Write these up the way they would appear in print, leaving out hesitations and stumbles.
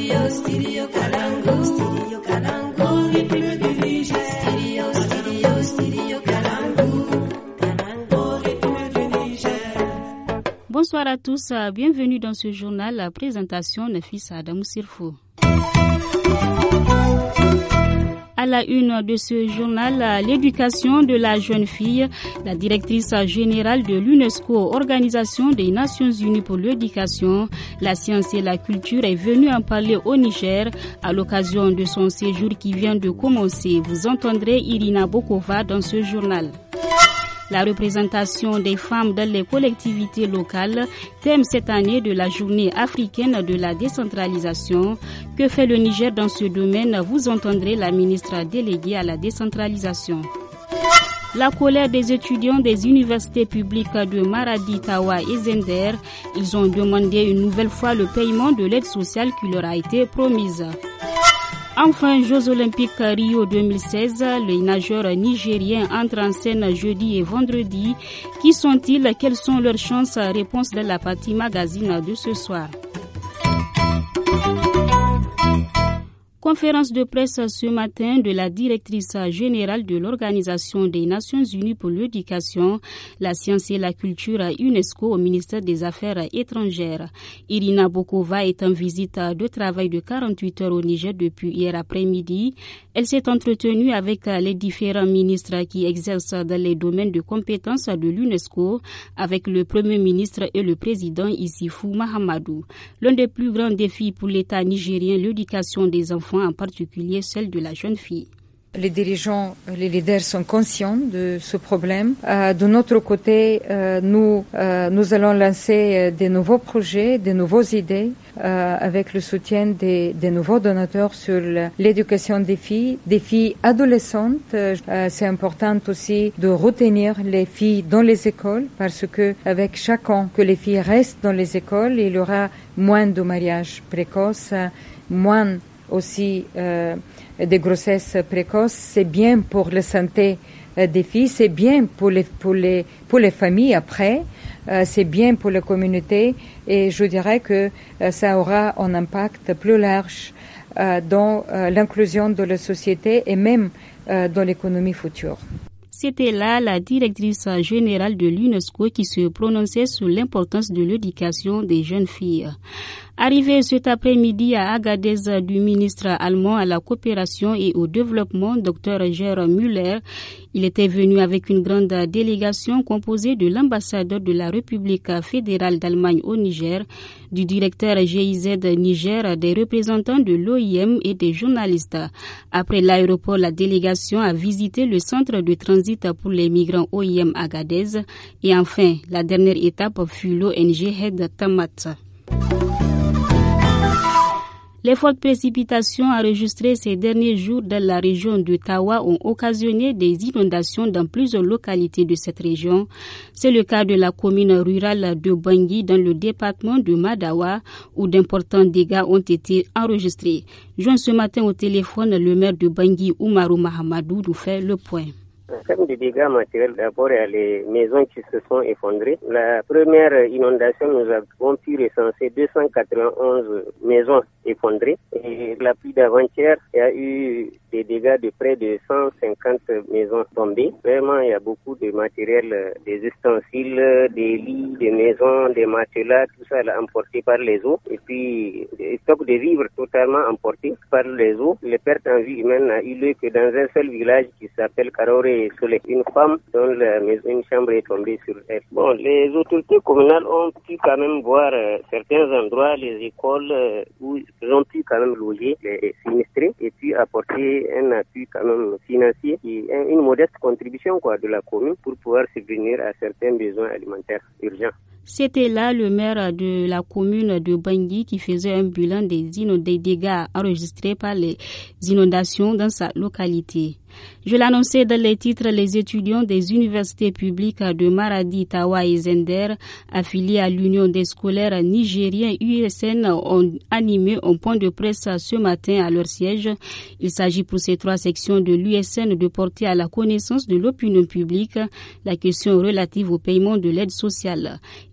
Bonsoir à tous, bienvenue dans ce journal. La présentation Nafisa Adamou Sirfo. À la une de ce journal, l'éducation de la jeune fille, la directrice générale de l'UNESCO, Organisation des Nations Unies pour l'éducation, la science et la culture, est venue en parler au Niger à l'occasion de son séjour qui vient de commencer. Vous entendrez Irina Bokova dans ce journal. La représentation des femmes dans les collectivités locales, thème cette année de la journée africaine de la décentralisation. Que fait le Niger dans ce domaine? Vous entendrez la ministre déléguée à la décentralisation. La colère des étudiants des universités publiques de Maradi, Tawa et Zender. Ils ont demandé une nouvelle fois le paiement de l'aide sociale qui leur a été promise. Enfin, Jeux Olympiques Rio 2016, les nageurs nigériens entrent en scène jeudi et vendredi. Qui sont-ils? Quelles sont leurs chances? Réponse de la partie magazine de ce soir. Conférence de presse ce matin de la directrice générale de l'Organisation des Nations Unies pour l'éducation, la science et la culture à UNESCO au ministère des Affaires étrangères. Irina Bokova est en visite de travail de 48 heures au Niger depuis hier après-midi. Elle s'est entretenue avec les différents ministres qui exercent dans les domaines de compétences de l'UNESCO, avec le Premier ministre et le président Issifou Mahamadou. L'un des plus grands défis pour l'État nigérien, l'éducation des enfants, en particulier celle de la jeune fille. Les dirigeants, les leaders sont conscients de ce problème. De notre côté, nous allons lancer de nouveaux projets, de nouvelles idées avec le soutien des nouveaux donateurs sur l'éducation des filles adolescentes. C'est important aussi de retenir les filles dans les écoles parce que avec chaque an que les filles restent dans les écoles, il y aura moins de mariages précoces, moins aussi des grossesses précoces. C'est bien pour la santé des filles, c'est bien pour les familles après, c'est bien pour la communauté et je dirais que ça aura un impact plus large dans l'inclusion de la société et même dans l'économie future. C'était là la directrice générale de l'UNESCO qui se prononçait sur l'importance de l'éducation des jeunes filles. Arrivé cet après-midi à Agadez du ministre allemand à la coopération et au développement, Dr Gerd Müller, il était venu avec une grande délégation composée de l'ambassadeur de la République fédérale d'Allemagne au Niger, du directeur GIZ Niger, des représentants de l'OIM et des journalistes. Après l'aéroport, la délégation a visité le centre de transit pour les migrants OIM Agadez et enfin, la dernière étape fut l'ONG Head Tamat. Les fortes précipitations enregistrées ces derniers jours dans la région de Tawa ont occasionné des inondations dans plusieurs localités de cette région. C'est le cas de la commune rurale de Bangui dans le département de Madawa où d'importants dégâts ont été enregistrés. Joint ce matin au téléphone, le maire de Bangui, Oumarou Mahamadou, nous fait le point. En termes de dégâts matériels, d'abord, il y a les maisons qui se sont effondrées. La première inondation, nous avons pu recenser 291 maisons effondrées. Et la pluie d'avant-hier, il y a eu des dégâts de près de 150 maisons tombées. Vraiment, il y a beaucoup de matériel, des ustensiles, des lits, des maisons, des matelas, tout ça là, emporté par les eaux. Et puis, des stocks de vivres totalement emportés par les eaux. Les pertes en vie humaine n'a eu lieu que dans un seul village qui s'appelle Karoré. Une femme dont une chambre est tombée sur elle. Bon, les autorités communales ont pu quand même voir certains endroits, les écoles où ils ont pu quand même loger les sinistrés et puis apporter un appui quand même financier et une modeste contribution de la commune pour pouvoir subvenir à certains besoins alimentaires urgents. C'était là le maire de la commune de Bangui qui faisait un bilan des dégâts enregistrés par les inondations dans sa localité. Je l'annonçais dans les titres, les étudiants des universités publiques de Maradi, Tawa et Zender, affiliés à l'Union des scolaires nigériens USN, ont animé un point de presse ce matin à leur siège. Il s'agit pour ces trois sections de l'USN de porter à la connaissance de l'opinion publique la question relative au paiement de l'aide sociale.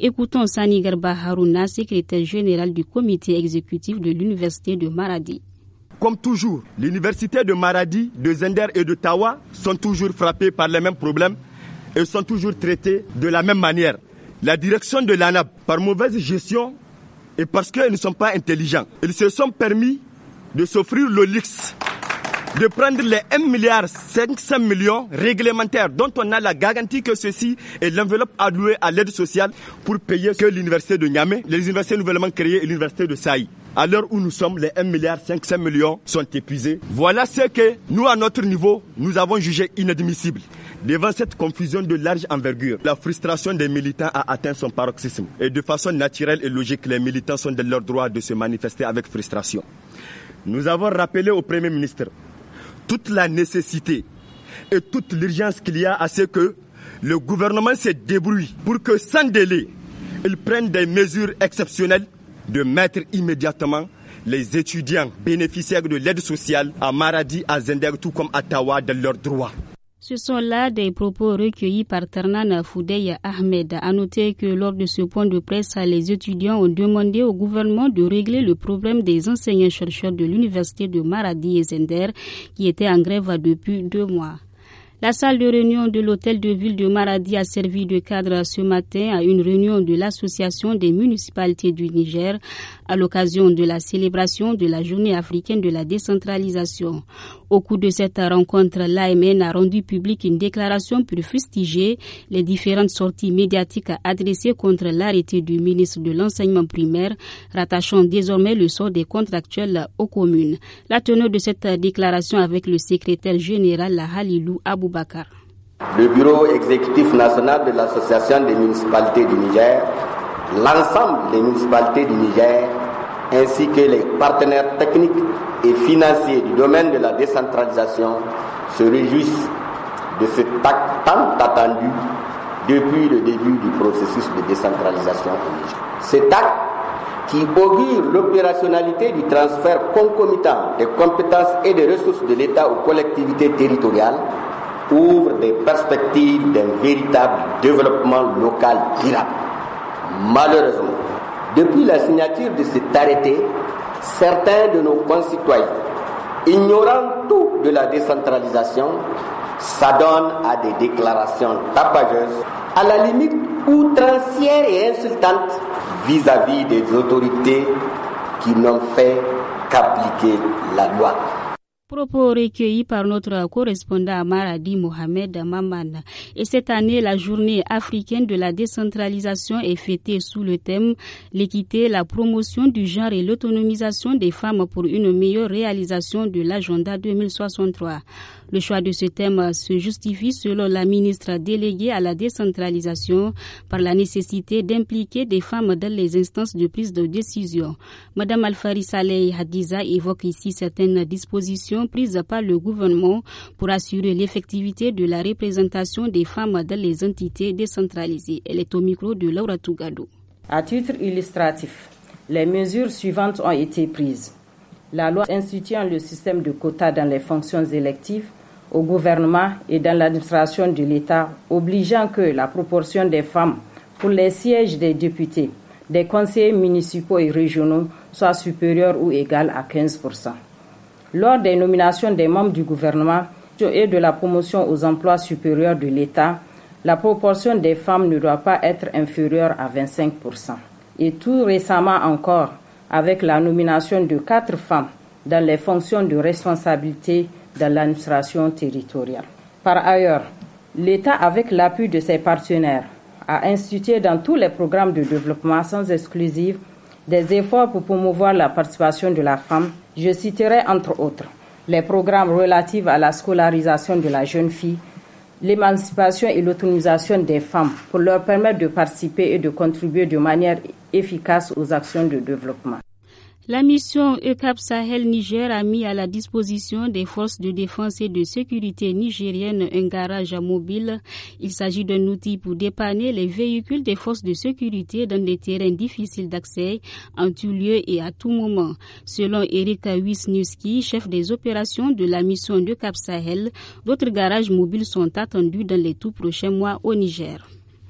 Écoutons Sani Garba Harouna, secrétaire général du comité exécutif de l'université de Maradi. Comme toujours, l'université de Maradi, de Zender et de Tawa sont toujours frappées par les mêmes problèmes et sont toujours traitées de la même manière. La direction de l'ANAP, par mauvaise gestion et parce qu'ils ne sont pas intelligents, ils se sont permis de s'offrir le luxe de prendre les 1,5 milliard réglementaires dont on a la garantie que ceci est l'enveloppe allouée à l'aide sociale pour payer que l'université de Niamey, les universités nouvellement créées et l'université de Saï. À l'heure où nous sommes, les 1,5 milliard sont épuisés. Voilà ce que nous, à notre niveau, nous avons jugé inadmissible. Devant cette confusion de large envergure, la frustration des militants a atteint son paroxysme. Et de façon naturelle et logique, les militants sont dans leur droit de se manifester avec frustration. Nous avons rappelé au Premier ministre toute la nécessité et toute l'urgence qu'il y a à ce que le gouvernement se débrouille pour que sans délai, il prenne des mesures exceptionnelles de mettre immédiatement les étudiants bénéficiaires de l'aide sociale à Maradi, à Zender, tout comme à Tawa, dans leurs droits. Ce sont là des propos recueillis par Ternan Foudey Ahmed. À noter que lors de ce point de presse, les étudiants ont demandé au gouvernement de régler le problème des enseignants-chercheurs de l'université de Maradi et Zender qui étaient en grève depuis 2 mois. La salle de réunion de l'hôtel de ville de Maradi a servi de cadre ce matin à une réunion de l'Association des municipalités du Niger à l'occasion de la célébration de la journée africaine de la décentralisation. Au cours de cette rencontre, l'AMN a rendu publique une déclaration pour fustiger les différentes sorties médiatiques adressées contre l'arrêté du ministre de l'enseignement primaire, rattachant désormais le sort des contractuels aux communes. La teneur de cette déclaration avec le secrétaire général Halilou Aboubakar. Le bureau exécutif national de l'Association des municipalités du Niger, l'ensemble des municipalités du Niger, ainsi que les partenaires techniques et financiers du domaine de la décentralisation se réjouissent de cet acte tant attendu depuis le début du processus de décentralisation au Niger. Cet acte qui augure l'opérationnalité du transfert concomitant des compétences et des ressources de l'État aux collectivités territoriales ouvre des perspectives d'un véritable développement local durable. Malheureusement, depuis la signature de cet arrêté, certains de nos concitoyens, ignorant tout de la décentralisation, s'adonnent à des déclarations tapageuses, à la limite outrancières et insultantes vis-à-vis des autorités qui n'ont fait qu'appliquer la loi. Propos recueillis par notre correspondant à Maradi, Mohamed Maman. Et cette année, la journée africaine de la décentralisation est fêtée sous le thème « L'équité, la promotion du genre et l'autonomisation des femmes pour une meilleure réalisation de l'agenda 2063 ». Le choix de ce thème se justifie selon la ministre déléguée à la décentralisation par la nécessité d'impliquer des femmes dans les instances de prise de décision. Madame Alfari Saleh Hadiza évoque ici certaines dispositions prises par le gouvernement pour assurer l'effectivité de la représentation des femmes dans les entités décentralisées. Elle est au micro de Laura Tougado. À titre illustratif, les mesures suivantes ont été prises. La loi instituant le système de quotas dans les fonctions électives au gouvernement et dans l'administration de l'État, obligeant que la proportion des femmes pour les sièges des députés, des conseillers municipaux et régionaux soit supérieure ou égale à 15%. Lors des nominations des membres du gouvernement et de la promotion aux emplois supérieurs de l'État, la proportion des femmes ne doit pas être inférieure à 25%. Et tout récemment encore, avec la nomination de 4 femmes dans les fonctions de responsabilité dans l'administration territoriale. Par ailleurs, l'État, avec l'appui de ses partenaires, a institué dans tous les programmes de développement sans exclusive des efforts pour promouvoir la participation de la femme. Je citerai entre autres les programmes relatifs à la scolarisation de la jeune fille, l'émancipation et l'autonomisation des femmes pour leur permettre de participer et de contribuer de manière efficace aux actions de développement. La mission ECAP Sahel Niger a mis à la disposition des forces de défense et de sécurité nigériennes un garage mobile. Il s'agit d'un outil pour dépanner les véhicules des forces de sécurité dans des terrains difficiles d'accès, en tout lieu et à tout moment. Selon Eric Wisniewski, chef des opérations de la mission ECAP Sahel, d'autres garages mobiles sont attendus dans les tout prochains mois au Niger.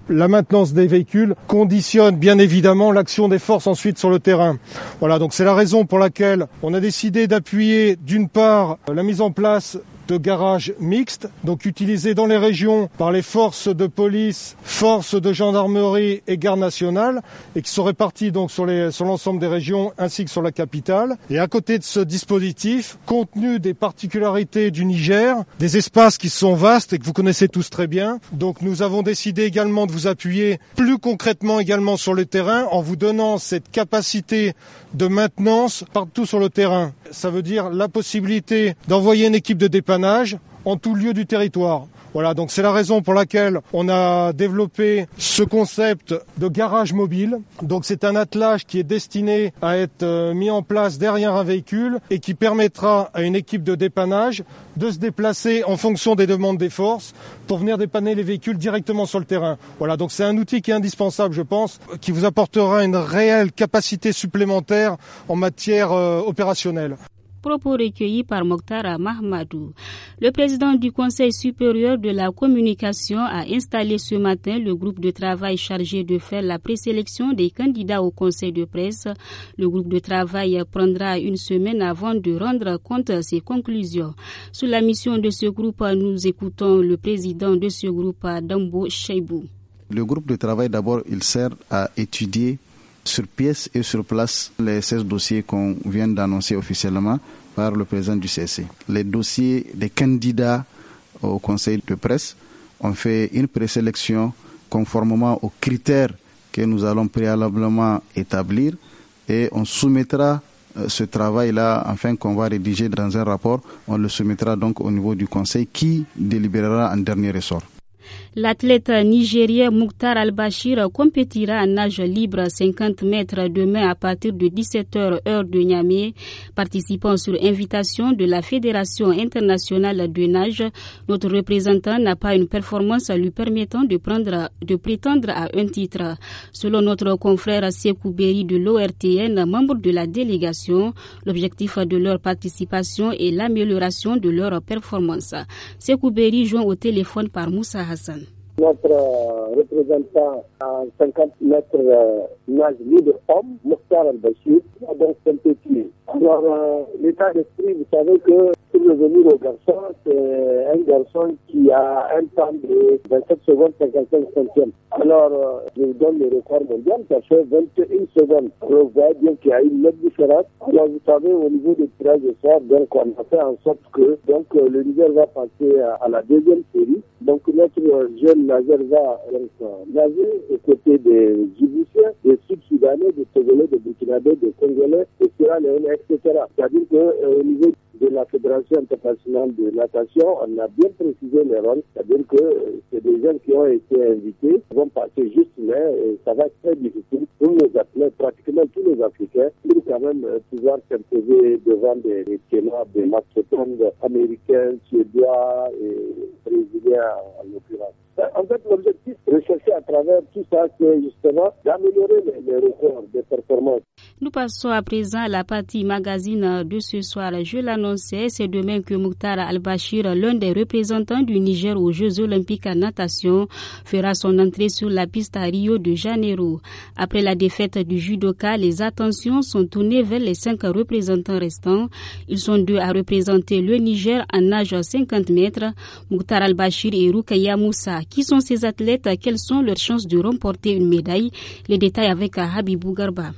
La maintenance des véhicules conditionne bien évidemment l'action des forces ensuite sur le terrain. Voilà, donc c'est la raison pour laquelle on a décidé d'appuyer d'une part la mise en place de garages mixtes, donc utilisés dans les régions par les forces de police, forces de gendarmerie et garde nationale, et qui sont répartis donc sur l'ensemble des régions ainsi que sur la capitale. Et à côté de ce dispositif, compte tenu des particularités du Niger, des espaces qui sont vastes et que vous connaissez tous très bien, donc nous avons décidé également de vous appuyer plus concrètement également sur le terrain en vous donnant cette capacité de maintenance partout sur le terrain. Ça veut dire la possibilité d'envoyer une équipe de dépannage en tout lieu du territoire. Voilà, donc c'est la raison pour laquelle on a développé ce concept de garage mobile. Donc c'est un attelage qui est destiné à être mis en place derrière un véhicule et qui permettra à une équipe de dépannage de se déplacer en fonction des demandes des forces pour venir dépanner les véhicules directement sur le terrain. Voilà, donc c'est un outil qui est indispensable, je pense, qui vous apportera une réelle capacité supplémentaire en matière opérationnelle. Propos recueillis par Mokhtar Mahmadou. Le président du Conseil supérieur de la communication a installé ce matin le groupe de travail chargé de faire la présélection des candidats au Conseil de presse. Le groupe de travail prendra une semaine avant de rendre compte de ses conclusions. Sous la mission de ce groupe, nous écoutons le président de ce groupe, Dambo Cheibou. Le groupe de travail, d'abord, il sert à étudier sur pièce et sur place les 16 dossiers qu'on vient d'annoncer officiellement par le président du CSC. Les dossiers des candidats au conseil de presse ont fait une présélection conformément aux critères que nous allons préalablement établir et on soumettra ce travail-là, enfin qu'on va rédiger dans un rapport, on le soumettra donc au niveau du conseil qui délibérera en dernier ressort. L'athlète nigérien Mokhtar Al-Bashir compétira en nage libre 50 mètres demain à partir de 17h heure de Niamey. Participant sur invitation de la Fédération internationale de nage, notre représentant n'a pas une performance lui permettant de prétendre à un titre. Selon notre confrère Sekou Beri de l'ORTN, membre de la délégation, l'objectif de leur participation est l'amélioration de leur performance. Sekou Beri joint au téléphone par Moussa Hassan. Notre représentant en 50 mètres nage libre homme, Mokhtar Al-Bashir, a donc synthétisé. Alors, l'état d'esprit, vous savez que pour revenir au garçon, c'est un garçon qui a un temps de 27 secondes 55 centièmes. Alors, je vous donne le record mondial, ça fait 21 secondes. Alors, vous voyez bien qu'il y a une nette différence. Alors, vous savez, au niveau du tirage de sort, donc on a fait en sorte que le Niger va passer à la deuxième série. Donc, notre jeune nageur va nager aux côtés des Djiboutiens, des Sud-Soudanais, des Togolais, des Burkinabés, des Congolais, des Sierra-Léonais, etc. C'est-à-dire qu'au niveau de la Fédération internationale de natation, on a bien précisé les rôles, c'est-à-dire que c'est des jeunes qui ont été invités, qui vont passer juste là, et ça va être très difficile pour nos athlètes, pratiquement tous les Africains, pour quand même pouvoir s'imposer devant des ténors, des mastodontes américains, suédois et brésiliens en l'occurrence. En fait, l'objectif recherché à travers tout ça, c'est justement d'améliorer les records de performance. Nous passons à présent à la partie magazine de ce soir. Je l'annonçais, c'est demain que Mokhtar Al-Bashir, l'un des représentants du Niger aux Jeux Olympiques en natation, fera son entrée sur la piste à Rio de Janeiro. Après la défaite du judoka, les attentions sont tournées vers les 5 représentants restants. Ils sont 2 à représenter le Niger en nage 50 mètres, Mokhtar Al-Bashir et Roukaya Moussa. Qui sont ces athlètes? Quelles sont leurs chances de remporter une médaille? Les détails avec Habibou Garba.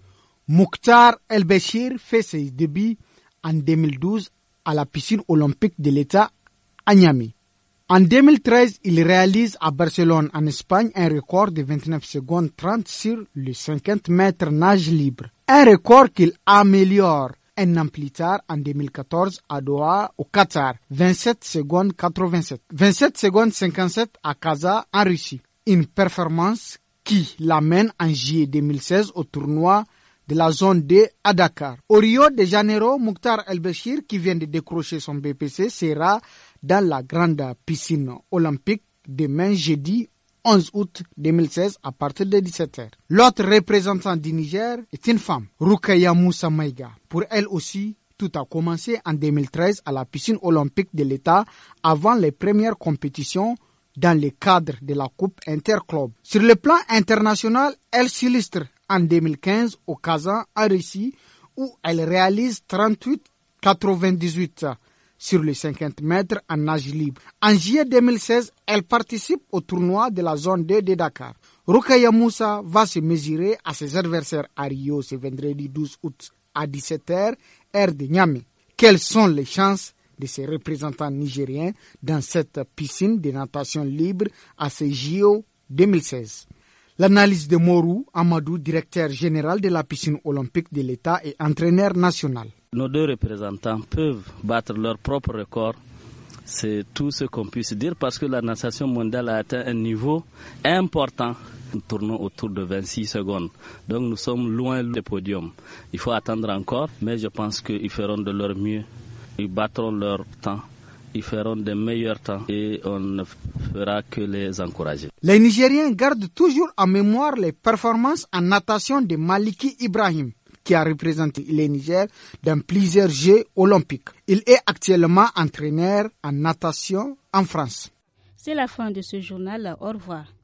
Mokhtar El-Bashir fait ses débuts en 2012 à la piscine olympique de l'État à Niamey. En 2013, il réalise à Barcelone, en Espagne, un record de 29 secondes 30 sur le 50 mètres nage libre. Un record qu'il améliore un an plus tard, en 2014, à Doha, au Qatar, 27 secondes 87. 27 secondes 57 à Kaza, en Russie. Une performance qui l'amène en juillet 2016 au tournoi de la zone D à Dakar. Au Rio de Janeiro, Mokhtar El-Bashir, qui vient de décrocher son BPC, sera dans la grande piscine olympique demain jeudi 11 août 2016 à partir de 17h. L'autre représentant du Niger est une femme, Roukaya Moussa Maïga. Pour elle aussi, tout a commencé en 2013 à la piscine olympique de l'État avant les premières compétitions dans le cadre de la Coupe Interclub. Sur le plan international, elle s'illustre en 2015 au Kazan en Russie où elle réalise 38,98 sur les 50 mètres en nage libre. En juillet 2016, elle participe au tournoi de la zone 2 de Dakar. Rokhaya Moussa va se mesurer à ses adversaires à Rio ce vendredi 12 août à 17h, heure de Niamey. Quelles sont les chances de ces représentants nigériens dans cette piscine de natation libre à ces JO 2016? L'analyse de Morou Amadou, directeur général de la piscine olympique de l'État et entraîneur national. Nos deux représentants peuvent battre leur propre record. C'est tout ce qu'on puisse dire parce que la natation mondiale a atteint un niveau important. Nous tournons autour de 26 secondes. Donc nous sommes loin du podium. Il faut attendre encore, mais je pense qu'ils feront de leur mieux. Ils battront leur temps. Ils feront de meilleurs temps et on ne fera que les encourager. Les Nigériens gardent toujours en mémoire les performances en natation de Maliki Ibrahim, qui a représenté le Niger dans plusieurs Jeux olympiques. Il est actuellement entraîneur en natation en France. C'est la fin de ce journal. Au revoir.